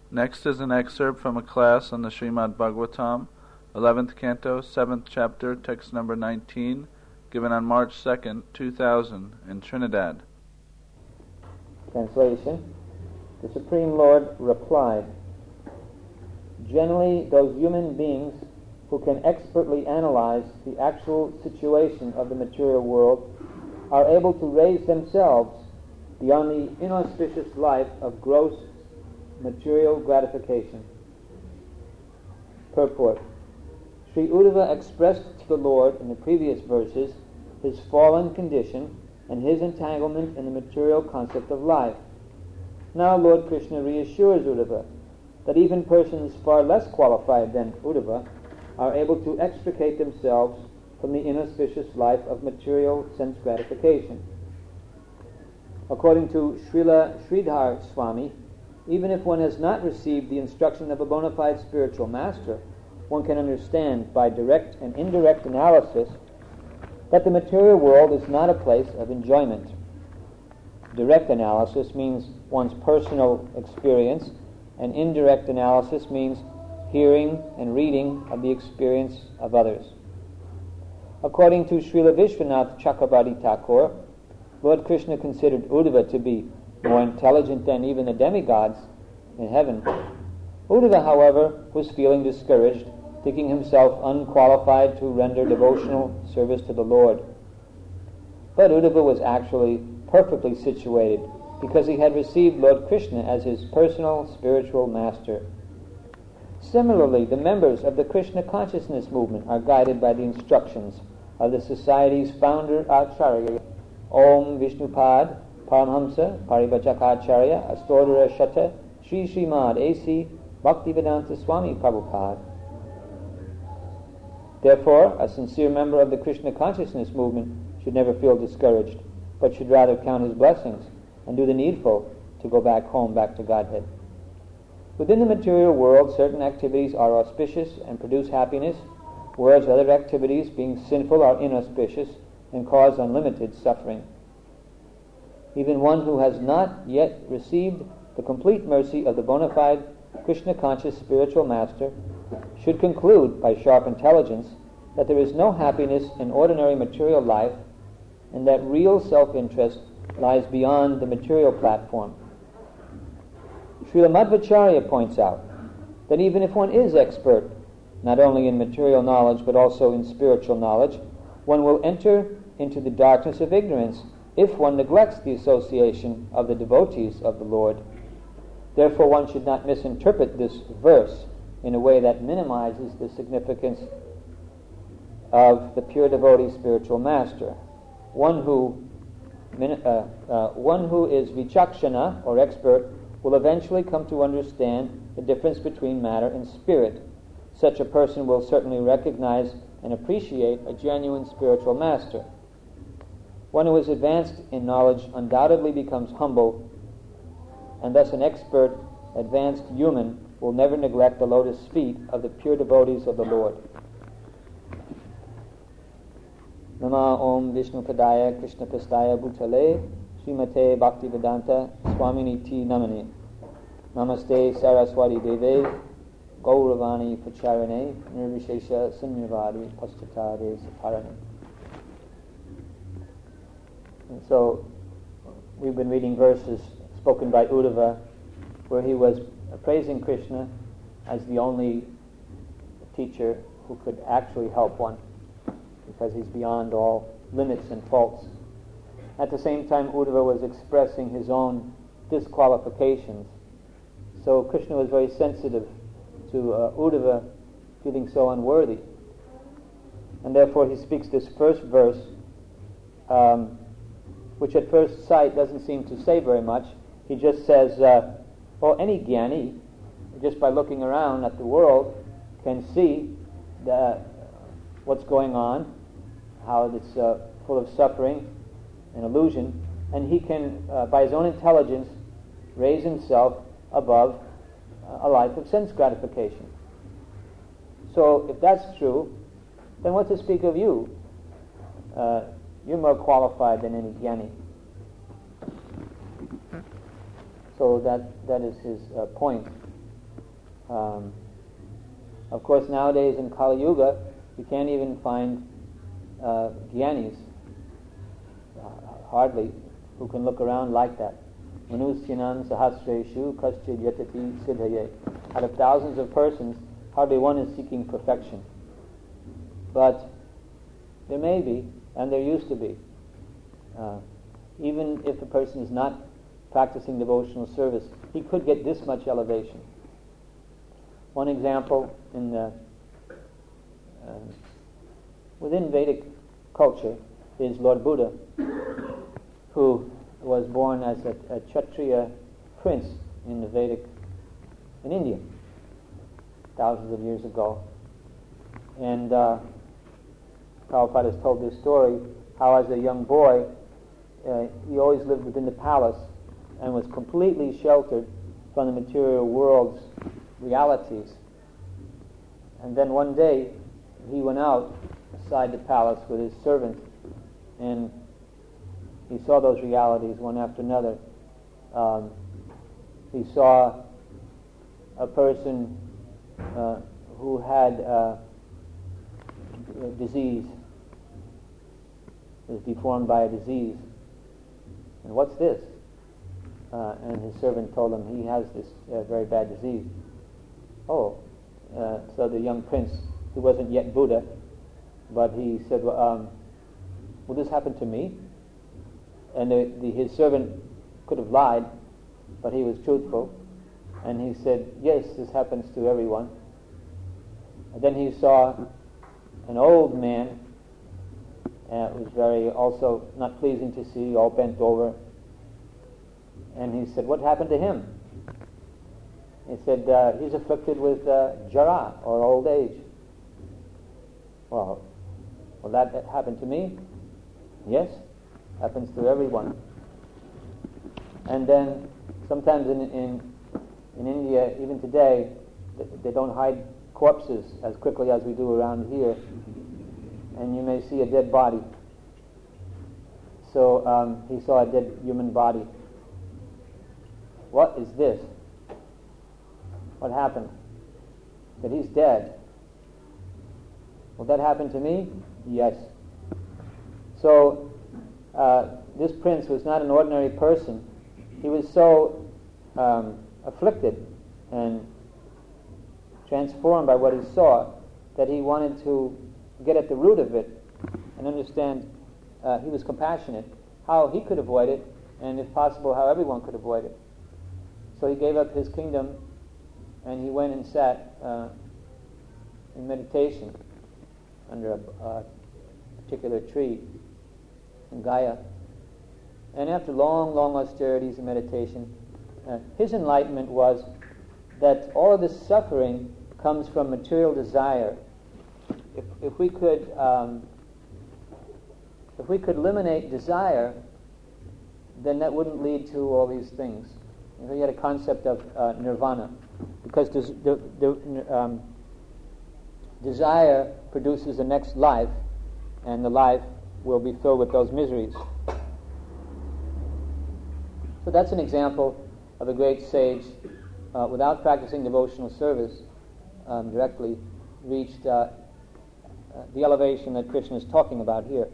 Next is an excerpt from a class on the Srimad Bhagavatam, 11th Canto, 7th Chapter, text number 19, given on March 2nd, 2000, in Trinidad. Translation. The Supreme Lord replied, "Generally, those human beings who can expertly analyze the actual situation of the material world are able to raise themselves beyond the inauspicious life of gross material gratification." Purport. Sri Uddhava expressed to the Lord in the previous verses his fallen condition and his entanglement in the material concept of life. Now Lord Krishna reassures Uddhava that even persons far less qualified than Uddhava are able to extricate themselves from the inauspicious life of material sense gratification. According to Srila Sridhar Swami, even if one has not received the instruction of a bona fide spiritual master, one can understand by direct and indirect analysis that the material world is not a place of enjoyment. Direct analysis means one's personal experience, and indirect analysis means hearing and reading of the experience of others. According to Srila Vishwanath Chakrabarti Thakur, Lord Krishna considered Uddhava to be more intelligent than even the demigods in heaven. Uddhava, however, was feeling discouraged, thinking himself unqualified to render devotional service to the Lord. But Uddhava was actually perfectly situated because he had received Lord Krishna as his personal spiritual master. Similarly, the members of the Krishna consciousness movement are guided by the instructions of the Society's founder Acharya Om Vishnupad Paramhamsa Parivachakacharya Astodhara Shata Sri Srimad A.C. Bhaktivedanta Swami Prabhupada. Therefore, a sincere member of the Krishna consciousness movement should never feel discouraged, but should rather count his blessings and do the needful to go back home, back to Godhead. Within the material world, certain activities are auspicious and produce happiness, whereas other activities, being sinful, are inauspicious and cause unlimited suffering. Even one who has not yet received the complete mercy of the bona fide Krishna-conscious spiritual master should conclude by sharp intelligence that there is no happiness in ordinary material life and that real self-interest lies beyond the material platform. Srila Madhvacharya points out that even if one is expert, not only in material knowledge but also in spiritual knowledge, one will enter into the darkness of ignorance if one neglects the association of the devotees of the Lord. Therefore, one should not misinterpret this verse in a way that minimizes the significance of the pure devotee spiritual master. One who is vichakshana, or expert, will eventually come to understand the difference between matter and spirit. Such a person will certainly recognize and appreciate a genuine spiritual master. One who is advanced in knowledge undoubtedly becomes humble, and thus an expert, advanced human will never neglect the lotus feet of the pure devotees of the Lord. Nama Om Vishnu Padaya Krishna Prastaya Bhutale Srimate Bhaktivedanta Swaminiti Namane Namaste Saraswati Deve Gauravani Pacharane Nirvishesha Sunyavadi Pastatade Saparane. And so we've been reading verses spoken by Uddhava where he was praising Krishna as the only teacher who could actually help one, because he's beyond all limits and faults. At the same time, Uddhava was expressing his own disqualifications. So Krishna was very sensitive to Uddhava feeling so unworthy. And therefore he speaks this first verse, which at first sight doesn't seem to say very much. He just says, any jnani, just by looking around at the world, can see what's going on, how it's full of suffering and illusion, and he can, by his own intelligence, raise himself above a life of sense gratification. So if that's true, then what to speak of you? You're more qualified than any jnani. So that is his point. Of course, nowadays in Kali Yuga, you can't even find Gyanis, hardly, who can look around like that. Manusyanam sahasreshu kaschid yatati siddhaye. Out of thousands of persons, hardly one is seeking perfection. But there may be, and there used to be. Even if a person is not practicing devotional service, he could get this much elevation. One example in the within Vedic culture is Lord Buddha, who was born as a Kshatriya prince in India, thousands of years ago. And Prabhupada has told this story, how as a young boy, he always lived within the palace and was completely sheltered from the material world's realities. And then one day, he went out outside the palace with his servant, and he saw those realities one after another. He saw a person who had a disease, was deformed by a disease. And what's this? And his servant told him he has this very bad disease. So the young prince, who wasn't yet Buddha, but he said, will this happen to me? And his servant could have lied, but he was truthful. And he said, yes, this happens to everyone. And then he saw an old man, it was very also not pleasing to see, all bent over. And he said, what happened to him? He said, he's afflicted with jara, or old age. Well, will that happen to me? Yes, happens to everyone. And then sometimes in India, even today, they don't hide corpses as quickly as we do around here. And you may see a dead body. So he saw a dead human body. What is this? What happened? That he's dead. Will that happen to me? Yes. So this prince was not an ordinary person. He was so afflicted and transformed by what he saw that he wanted to get at the root of it and understand. He was compassionate, how he could avoid it, and if possible, how everyone could avoid it. So he gave up his kingdom and he went and sat in meditation under a particular tree in Gaya. And after long, long austerities and meditation, his enlightenment was that all of this suffering comes from material desire. If we could eliminate desire, then that wouldn't lead to all these things. He had a concept of nirvana, because desire produces the next life, and the life will be filled with those miseries. So that's an example of a great sage, without practicing devotional service, directly reached the elevation that Krishna is talking about here.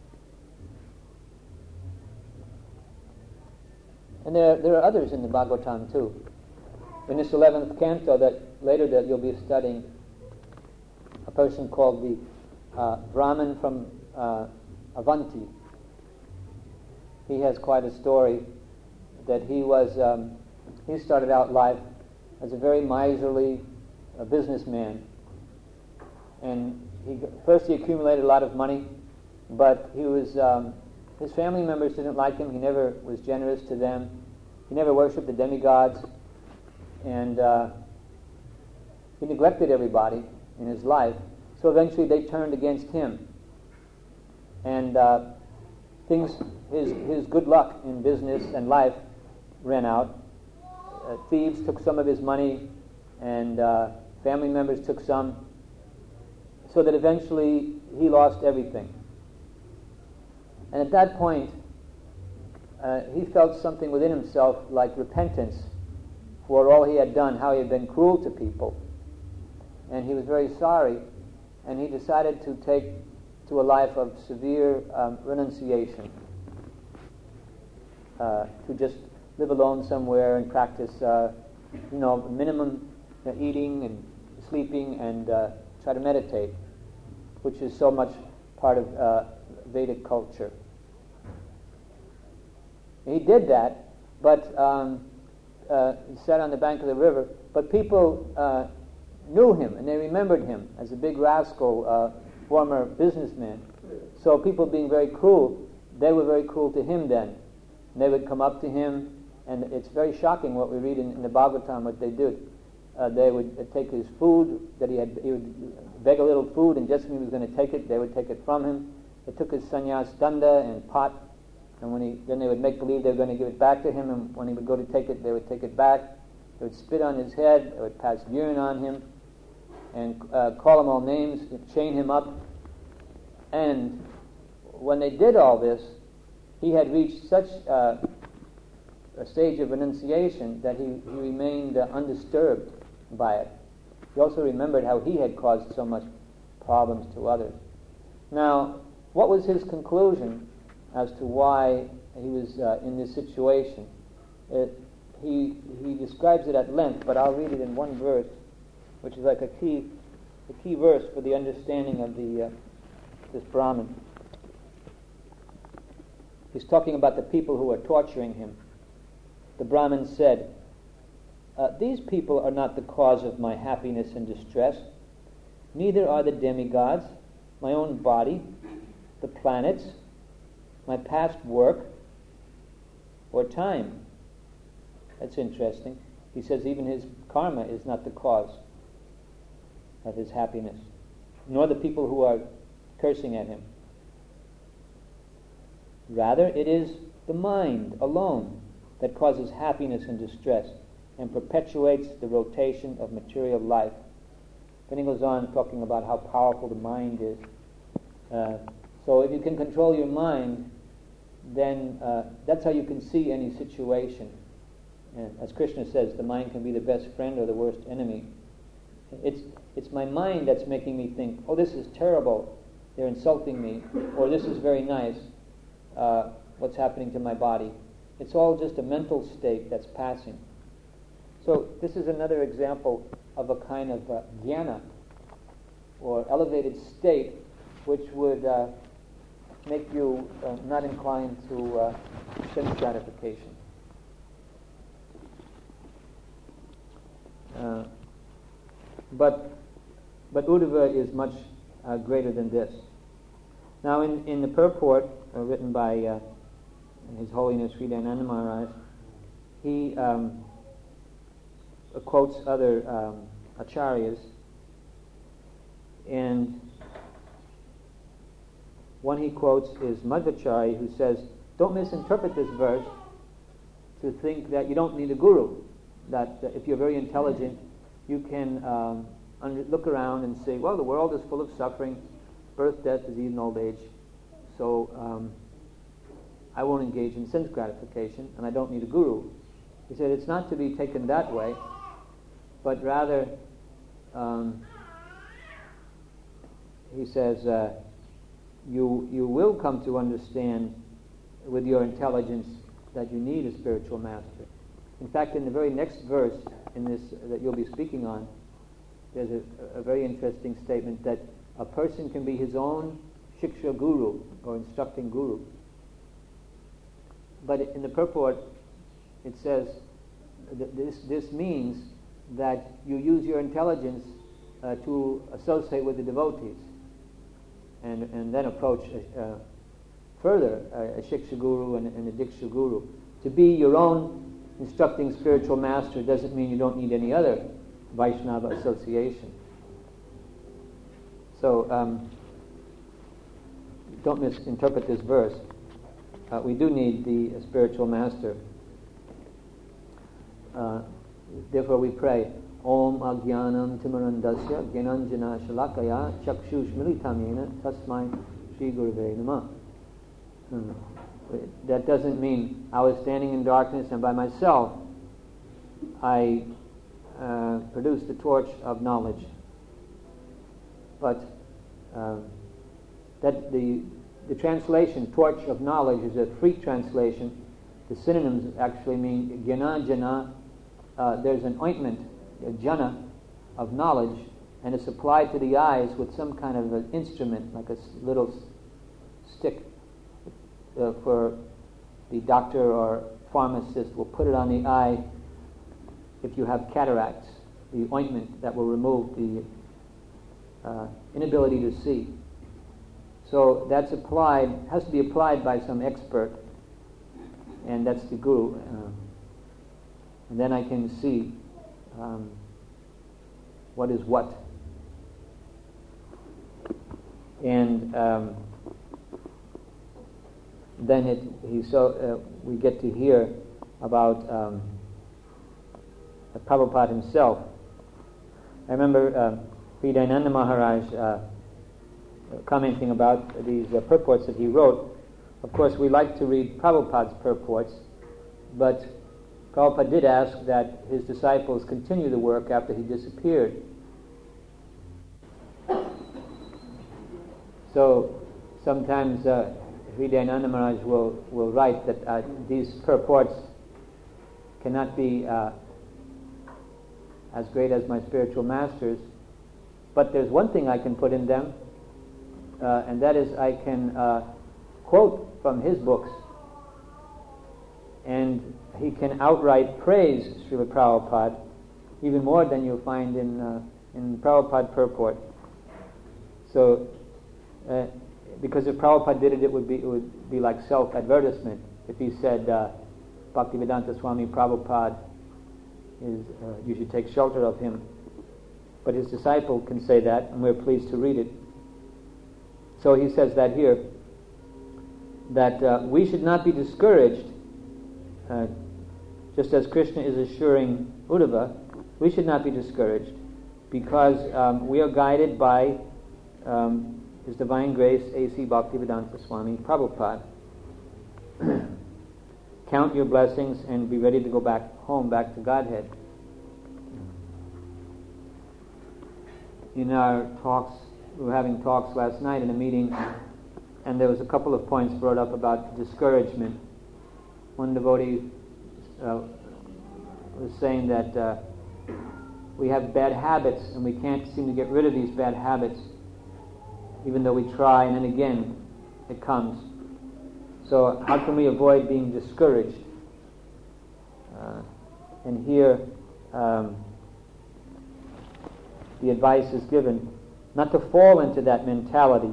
And there are others in the Bhagavatam too. In this 11th canto that you'll be studying, a person called the Brahmin from Avanti. He has quite a story that he started out life as a very miserly businessman. And first he accumulated a lot of money, but his family members didn't like him. He never was generous to them. He never worshipped the demigods. And he neglected everybody in his life. So eventually they turned against him. And his good luck in business and life ran out. Thieves took some of his money, and family members took some, so that eventually he lost everything. And at that point, he felt something within himself like repentance for all he had done, how he had been cruel to people. And he was very sorry, and he decided to take to a life of severe renunciation, to just live alone somewhere and practice, minimum eating and sleeping, and try to meditate, which is so much part of Vedic culture. He did that, but he sat on the bank of the river, but people knew him, and they remembered him as a big rascal, former businessman. So people being very cruel, they were very cruel to him then. And they would come up to him, and it's very shocking what we read in the Bhagavatam, what they did. They would take his food that he would beg a little food, and just when he was going to take it, they would take it from him. They took his sannyas danda and pot, and then they would make believe they were going to give it back to him, and when he would go to take it, they would take it back. They would spit on his head, they would pass urine on him, and call him all names, chain him up. And when they did all this, he had reached such a stage of renunciation that he remained undisturbed by it. He also remembered how he had caused so much problems to others. Now, what was his conclusion as to why he was in this situation? He describes it at length, but I'll read it in one verse, which is like a key verse for the understanding of this Brahmin. He's talking about the people who are torturing him. The Brahmin said, "These people are not the cause of my happiness and distress. Neither are the demigods, my own body, the planets, my past work, or time." That's interesting. He says even his karma is not the cause of his happiness, nor the people who are cursing at him. Rather, it is the mind alone that causes happiness and distress and perpetuates the rotation of material life. Then he goes on talking about how powerful the mind is. So if you can control your mind, then that's how you can see any situation. And as Krishna says, the mind can be the best friend or the worst enemy. It's my mind that's making me think, oh, this is terrible, they're insulting me, or this is very nice, what's happening to my body. It's all just a mental state that's passing. So this is another example of a kind of jnana, or elevated state, which would make you not inclined to sense gratification. But Uddhava is much greater than this. Now, in the purport written by His Holiness Sri Dayananda Maharaj, he quotes other acharyas, and one he quotes is Madhvacharya, who says, don't misinterpret this verse to think that you don't need a guru, that if you're very intelligent, you can look around and say, well, the world is full of suffering, birth, death, disease, and old age, so I won't engage in sense gratification, and I don't need a guru. He said it's not to be taken that way, but rather, he says, you will come to understand with your intelligence that you need a spiritual master. In fact, in the very next verse in this that you'll be speaking on, there's a very interesting statement that a person can be his own shiksha guru, or instructing guru. But in the purport, it says that this means that you use your intelligence to associate with the devotees, and then approach further a shiksha guru and a diksha guru. To be your own instructing spiritual master doesn't mean you don't need any other Vaishnava association. So don't misinterpret this verse. We do need the spiritual master. Therefore we pray, Om Ajnanam Timarandasya Gyananjana Shalakaya Chakshushmilitamena Tasmai Shri Gurave Namah. That doesn't mean I was standing in darkness and by myself I produced the torch of knowledge. But that the translation, torch of knowledge, is a free translation. The synonyms actually mean jnana jana. There's an ointment, a jana, of knowledge, and it's applied to the eyes with some kind of an instrument, like a little stick, for the doctor or pharmacist will put it on the eye if you have cataracts, the ointment that will remove the inability to see. So that's applied, has to be applied by some expert, and that's the guru. And then I can see what is what. And then we get to hear about Prabhupada himself. I remember Hridayananda Maharaj commenting about these purports that he wrote. Of course, we like to read Prabhupada's purports, but Prabhupada did ask that his disciples continue the work after he disappeared. So sometimes Hridayananda Maharaj will write that these purports cannot be as great as my spiritual masters, but there's one thing I can put in them, and that is I can quote from his books, and he can outright praise Srila Prabhupada even more than you'll find in Prabhupada purport. So because if Prabhupada did it, it would be like self-advertisement. If he said, Bhaktivedanta Swami Prabhupada is, you should take shelter of him. But his disciple can say that, and we're pleased to read it. So he says that here, that we should not be discouraged, just as Krishna is assuring Uddhava, we should not be discouraged, because we are guided by His Divine Grace, A.C. Bhaktivedanta Swami Prabhupada. Count your blessings and be ready to go back home, back to Godhead. In our talks, we were having talks last night in a meeting, and there was a couple of points brought up about discouragement. One devotee was saying that we have bad habits and we can't seem to get rid of these bad habits, even though we try, and then again it comes. So how can we avoid being discouraged? And here the advice is given not to fall into that mentality.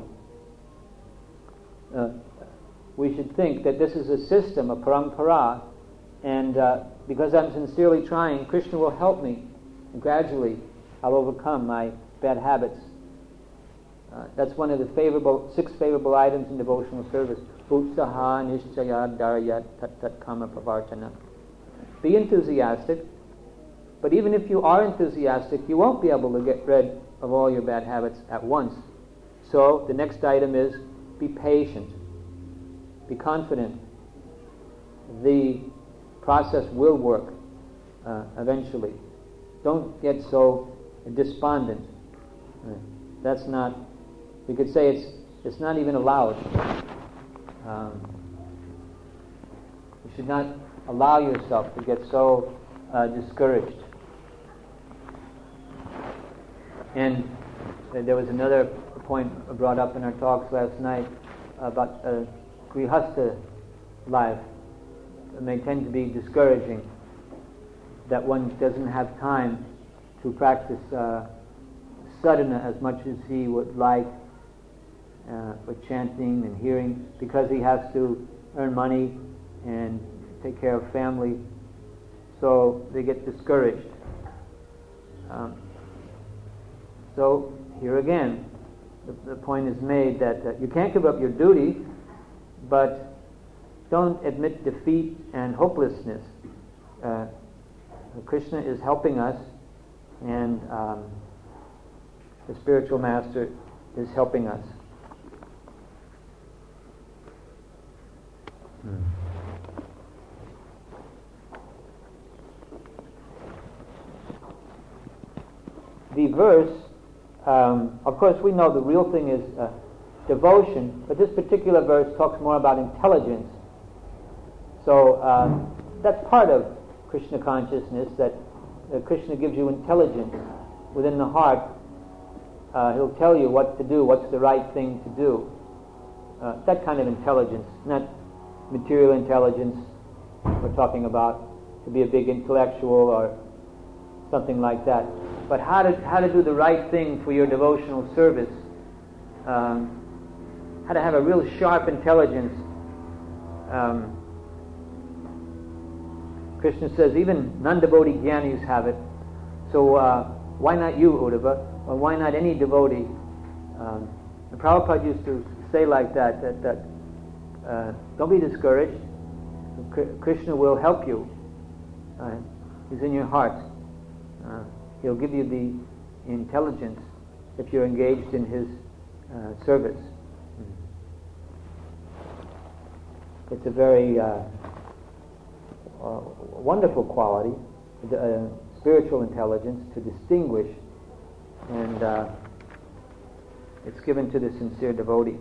We should think that this is a system, a parampara, and because I'm sincerely trying, Krishna will help me, and gradually I'll overcome my bad habits. That's one of the 6 favorable items in devotional service. Utsaha nishchaya darayat tat tat kama pravartana. Be enthusiastic, but even if you are enthusiastic, you won't be able to get rid of all your bad habits at once. So the next item is be patient, be confident. The process will work eventually. Don't get so despondent. That's not, we could say it's not even allowed. You should not allow yourself to get so discouraged. And there was another point brought up in our talks last night about grihastha life. It may tend to be discouraging that one doesn't have time to practice sadhana as much as he would like, with chanting and hearing, because he has to earn money and take care of family. So they get discouraged. So here again, the point is made that you can't give up your duty, but don't admit defeat and hopelessness. Krishna is helping us, and the spiritual master is helping us. the verse, of course we know the real thing is devotion, but this particular verse talks more about intelligence. So that's part of Krishna consciousness, that Krishna gives you intelligence within the heart. He'll tell you what to do, what's the right thing to do. That kind of intelligence, not material intelligence we're talking about, to be a big intellectual or something like that. But how to do the right thing for your devotional service, how to have a real sharp intelligence. Krishna says even non-devotee jnanis have it. So why not you, Uddhava? Or why not any devotee? And Prabhupada used to say like that don't be discouraged. Krishna will help you. He's in your heart. He'll give you the intelligence if you're engaged in his service. It's a very wonderful quality, spiritual intelligence, to distinguish, and it's given to the sincere devotee.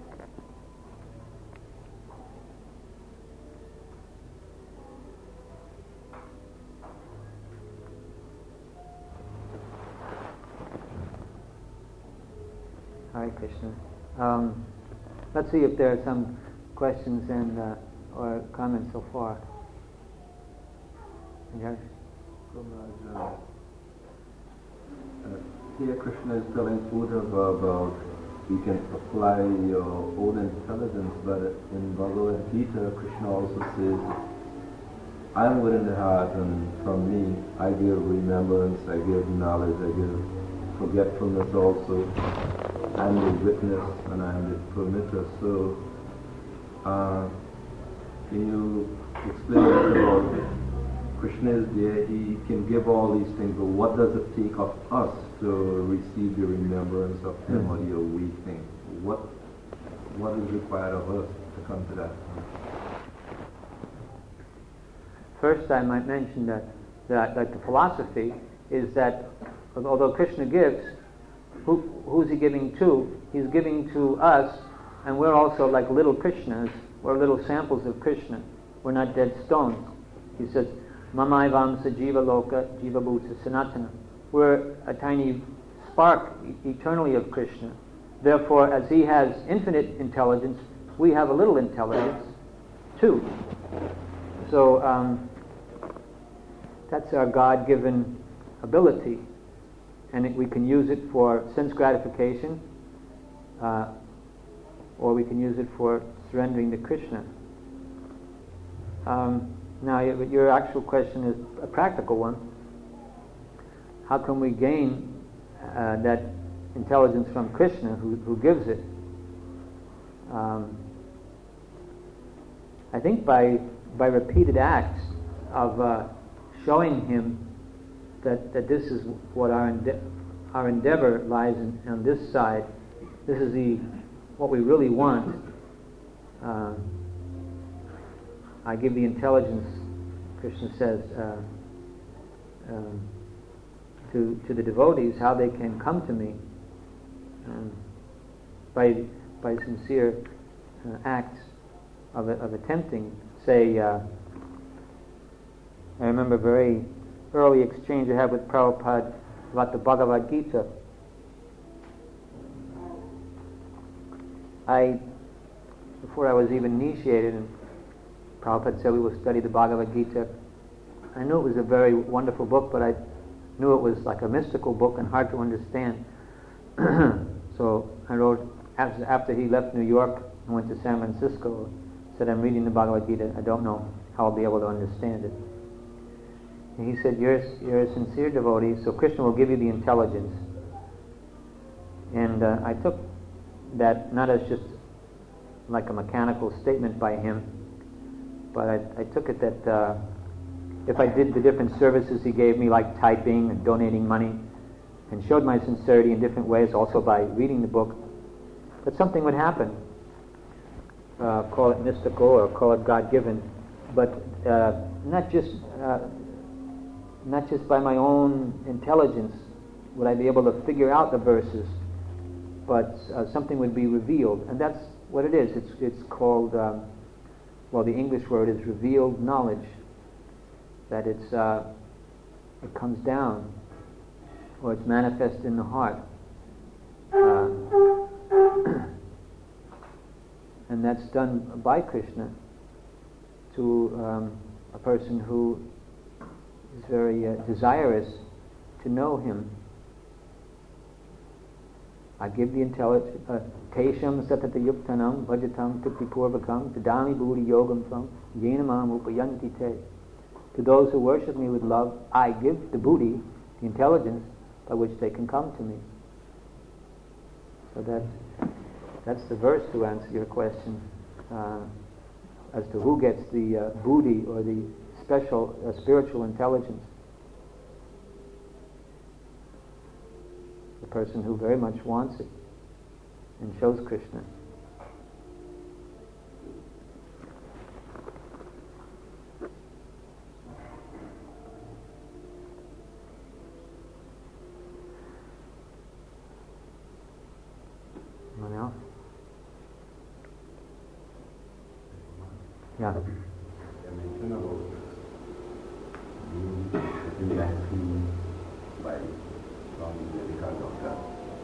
Hare Krishna. Let's see if there are some questions and or comments so far. Yes. Here Krishna is telling Uddhava about you can apply your own intelligence, but in Bhagavad Gita, Krishna also says, I am within the heart, and from me I give remembrance, I give knowledge, I give forgetfulness also. I am the witness and I am the permitter. So, can you explain that about Krishna is there, he can give all these things, but what does it take of us to receive the remembrance of him or the awakening? What is required of us to come to that? First, I might mention that the philosophy is that although Krishna gives, who's he giving to? He's giving to us, and we're also like little Krishnas. We're little samples of Krishna. We're not dead stones. He says, Mamaivamsa Jiva Loka Jiva Bhuta Sanatana. We're a tiny spark eternally of Krishna. Therefore, as he has infinite intelligence, we have a little intelligence too. So that's our God-given ability, and we can use it for sense gratification, or we can use it for surrendering to Krishna. Now, your actual question is a practical one. How can we gain that intelligence from Krishna, who gives it? I think by repeated acts of showing him that this is what our endeavor lies on this side. This is what we really want. I give the intelligence, Krishna says, to the devotees, how they can come to me by sincere acts of attempting. Say, I remember a very early exchange I had with Prabhupada about the Bhagavad Gita. Before I was even initiated, and Prabhupada said we will study the Bhagavad Gita, I knew it was a very wonderful book, but I knew it was like a mystical book and hard to understand. So I wrote, after he left New York and went to San Francisco, said, I'm reading the Bhagavad Gita, I don't know how I'll be able to understand it. And he said, you're a sincere devotee, so Krishna will give you the intelligence. And I took that not as just like a mechanical statement by him, but I took it that if I did the different services he gave me, like typing and donating money, and showed my sincerity in different ways, also by reading the book, that something would happen. Call it mystical or call it God-given, but not just by my own intelligence, would I be able to figure out the verses, but something would be revealed, and that's what it is. It's called, the English word is revealed knowledge. That it comes down, or it's manifest in the heart, and that's done by Krishna to a person who is very desirous to know him. I give the intelligence, Tesham satata yuktanam bhajatam tuktipurvakam tadami buddhi yogam from yenamam upayanti te. To those who worship me with love, I give the buddhi, the intelligence, by which they can come to me. So that's the verse to answer your question as to who gets the buddhi, or the special spiritual intelligence. The person who very much wants it and shows Krishna. Anyone else? Yeah. Mention about the vaccine by from medical doctor.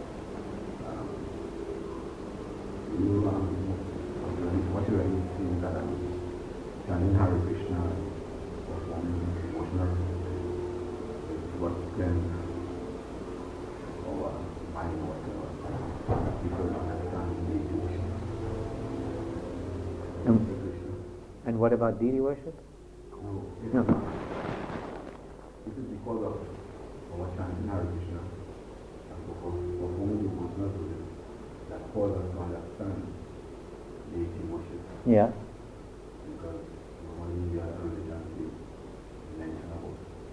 What you really think that chanting Hare Krishna performing emotional what can or mind whatever people understand the emotion. And what about deity worship? No. This is because of our chanting Hare Krishna and performing devotional service that cause us to understand deity worship. Yeah. Because normally we are religion we mention about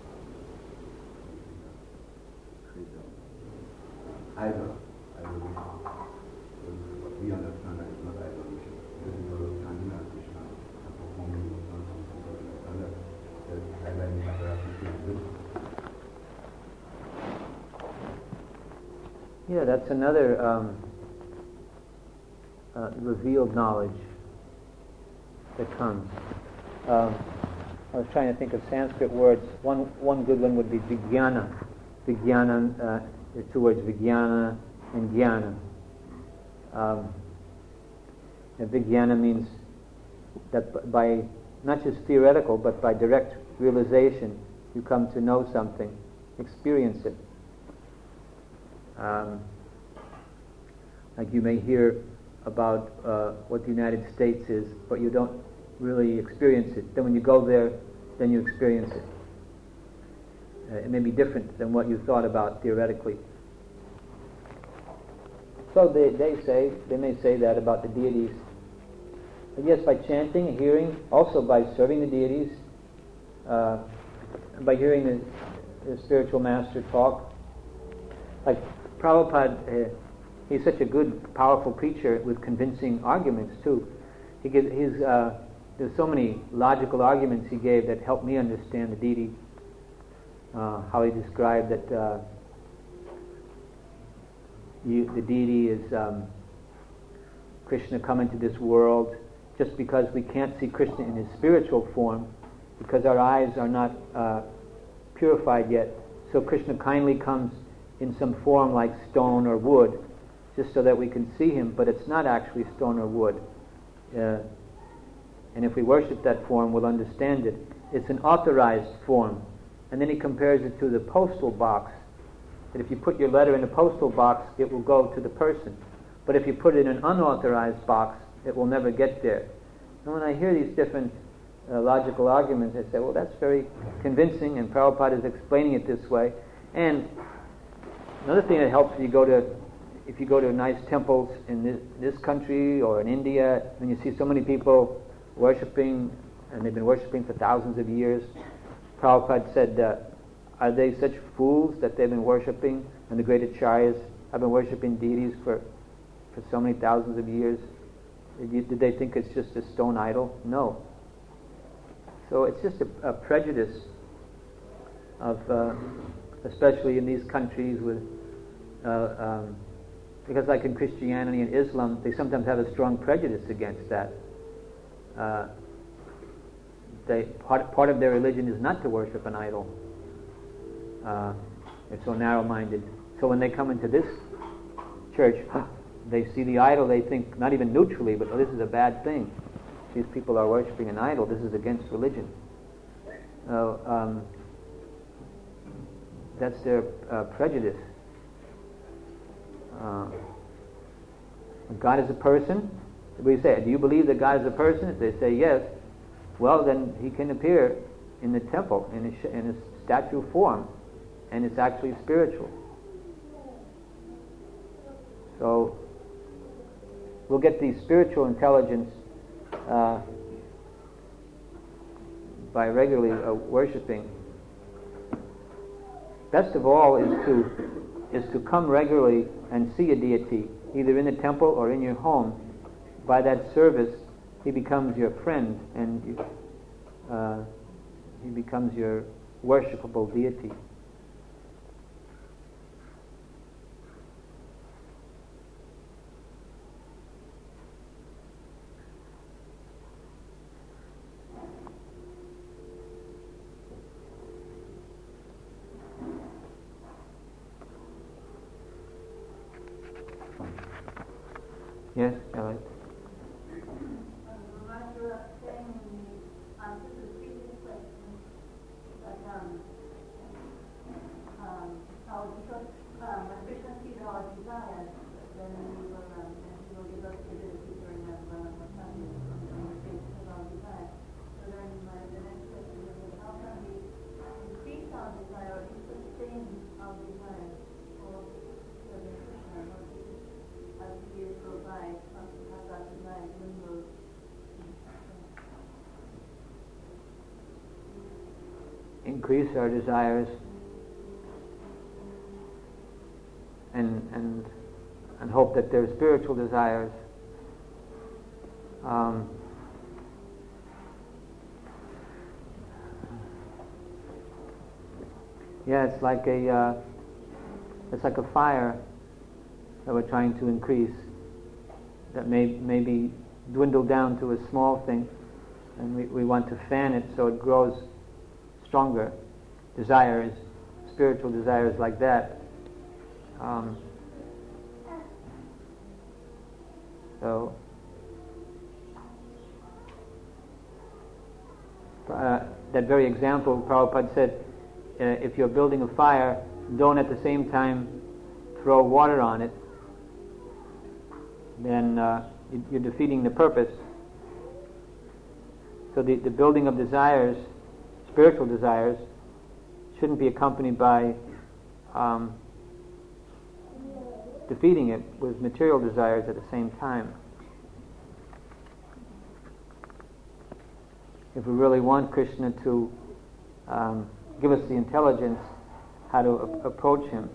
idol worship. But we understand that it's not idol worship. This is because of chanting Hare Krishna and performing devotional service. Because we understand that there's idol in the Yeah, that's another revealed knowledge that comes. I was trying to think of Sanskrit words. One good one would be vijnana. Vijnana, there's two words, vijnana and jnana. And vijnana means that by not just theoretical, but by direct realization, you come to know something, experience it. Like you may hear about what the United States is, but you don't really experience it. Then when you go there, then you experience it. It may be different than what you thought about theoretically. So they may say that about the deities. But yes, by chanting, hearing, also by serving the deities, by hearing the spiritual master talk. Like Prabhupada, he's such a good, powerful preacher with convincing arguments too. There's so many logical arguments he gave that helped me understand the deity. How he described that the deity is Krishna come into this world just because we can't see Krishna in his spiritual form, because our eyes are not purified yet. So Krishna kindly comes in some form like stone or wood, just so that we can see him, but it's not actually stone or wood. And if we worship that form, we'll understand it. It's an authorized form. And then he compares it to the postal box, that if you put your letter in a postal box, it will go to the person. But if you put it in an unauthorized box, it will never get there. And when I hear these different logical arguments, I say, well, that's very convincing, and Prabhupada is explaining it this way. And another thing that helps, if you go to nice temples in this country or in India, and you see so many people worshipping, and they've been worshipping for thousands of years, Prabhupada said, are they such fools that they've been worshipping, and the great acharyas have been worshipping deities for so many thousands of years? Did they think it's just a stone idol? No. So it's just a prejudice of especially in these countries with, because like in Christianity and Islam, they sometimes have a strong prejudice against that. Part of their religion is not to worship an idol. They're so narrow-minded. So when they come into this church, they see the idol, they think, not even neutrally, but oh, this is a bad thing. These people are worshiping an idol. This is against religion. That's their prejudice. God is a person. We say, do you believe that God is a person? If they say yes, well, then he can appear in the temple in a statue form, and it's actually spiritual. So we'll get the spiritual intelligence by regularly worshiping. Best of all is to come regularly and see a deity, either in the temple or in your home. By that service, he becomes your friend, and he becomes your worshipable deity. Yes, Alex. Increase our desires and hope that they're spiritual desires. It's like a fire that we're trying to increase, that may dwindle down to a small thing, and we want to fan it so it grows stronger. Desires, spiritual desires like that. That very example, Prabhupada said, if you're building a fire, don't at the same time throw water on it, then you're defeating the purpose. So the building of desires, spiritual desires, shouldn't be accompanied by defeating it with material desires at the same time. If we really want Krishna to give us the intelligence how to approach him,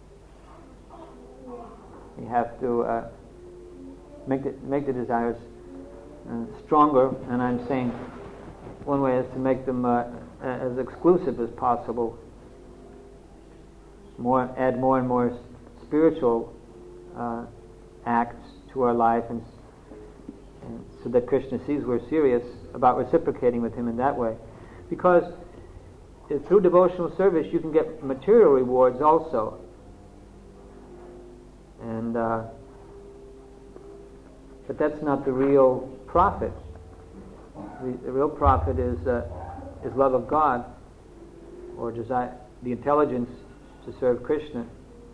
we have to make the desires stronger, and I'm saying one way is to make them as exclusive as possible. Add more and more spiritual acts to our life, and so that Krishna sees we're serious about reciprocating with him in that way. Because through devotional service you can get material rewards also. And but that's not the real profit. The real profit is love of God, or desire, the intelligence to serve Krishna.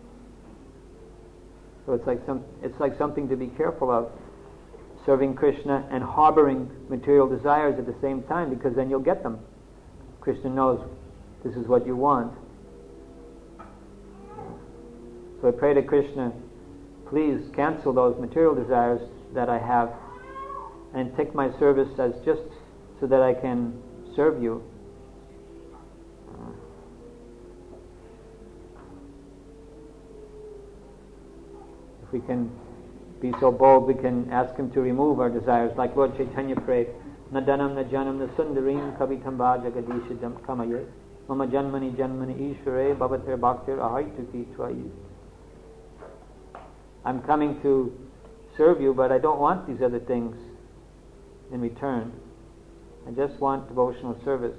So it's like something to be careful of, serving Krishna and harboring material desires at the same time, because then you'll get them. Krishna knows this is what you want. So I pray to Krishna, please cancel those material desires that I have and take my service as just so that I can serve you. If we can be so bold, we can ask him to remove our desires, like Lord Chaitanya prayed, Nadanam Najanam Nasundarim Kavitamba Jagadishadam Kamaye Mama janmani janmani ishvare bhavatir bhaktir ahaituki tvayi. I'm coming to serve you, but I don't want these other things in return. I just want devotional service.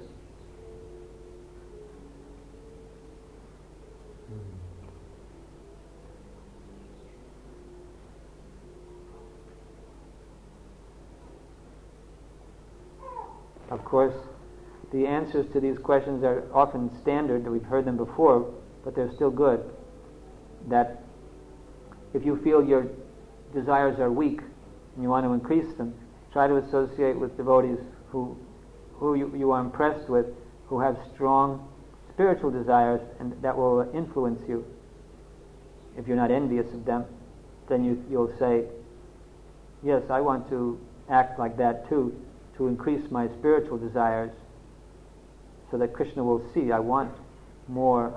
Of course, the answers to these questions are often standard, we've heard them before, but they're still good. That if you feel your desires are weak and you want to increase them, try to associate with devotees who you are impressed with, who have strong spiritual desires, and that will influence you. If you're not envious of them, then you'll say, yes, I want to act like that too, to increase my spiritual desires, so that Krishna will see I want more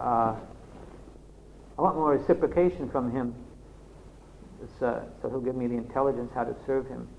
reciprocation from him, so he'll give me the intelligence how to serve him.